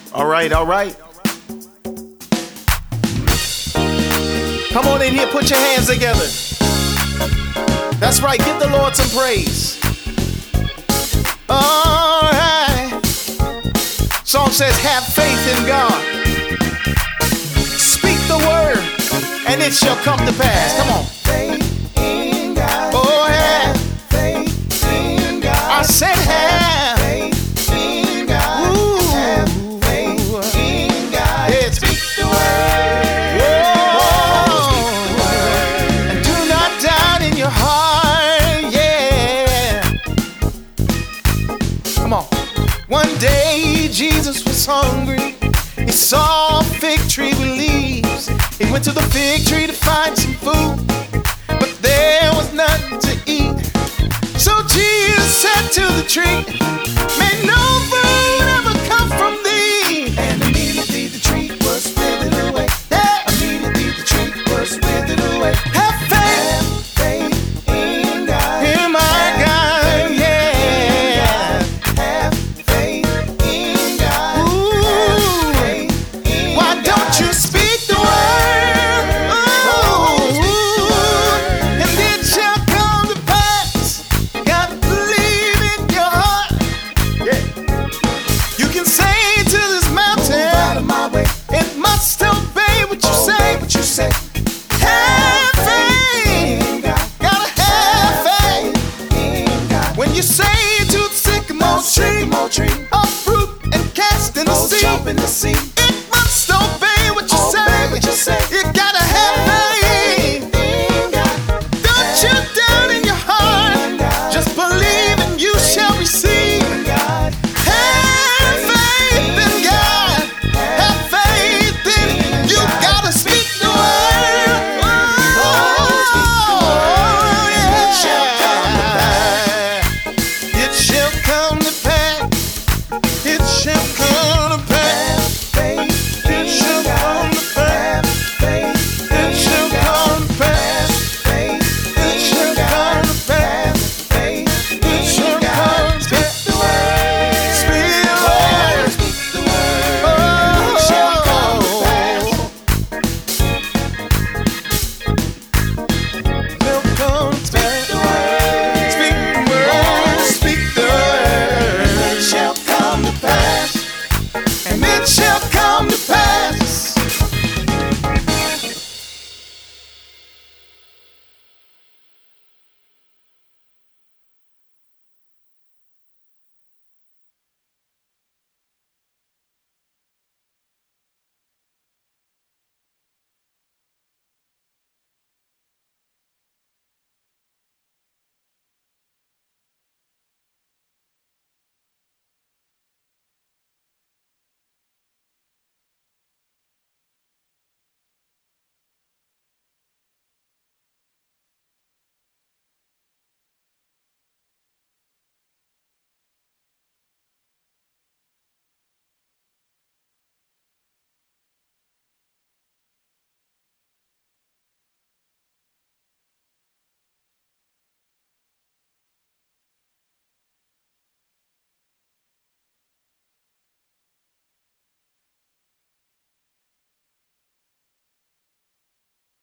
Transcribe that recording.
All right, all right. Come on in here, put your hands together. That's right, give the Lord some praise. All right. Song says, have faith in God. Speak the word, and it shall come to pass. Come on. Faith in God. Oh, have faith in God. I said have faith in God. Ooh. Have faith in God. It's Speak the word. Whoa. And do not doubt in your heart. Yeah. Come on. One day Jesus was hungry. He saw a fig tree with leaves. He went to the fig tree to find some food, but there was nothing to eat. So Jesus said to the tree, may no food ever come from thee. And immediately the tree was withered away. Yeah. Immediately the tree was withered away. Have faith Have faith in God. in my God. Yeah. Have faith in God. Ooh. Have faith in Why God. don't you speak the word? Ooh. And it shall come to pass. Gotta believe in your heart. Yeah. You can say to this Move out of mountain, my way. it must obey what you say. Obey what you say. Have faith. In God. Gotta have faith. In God. When you say to the sycamore tree, Sycamore tree. uproot and cast in the Go sea. jump in the sea.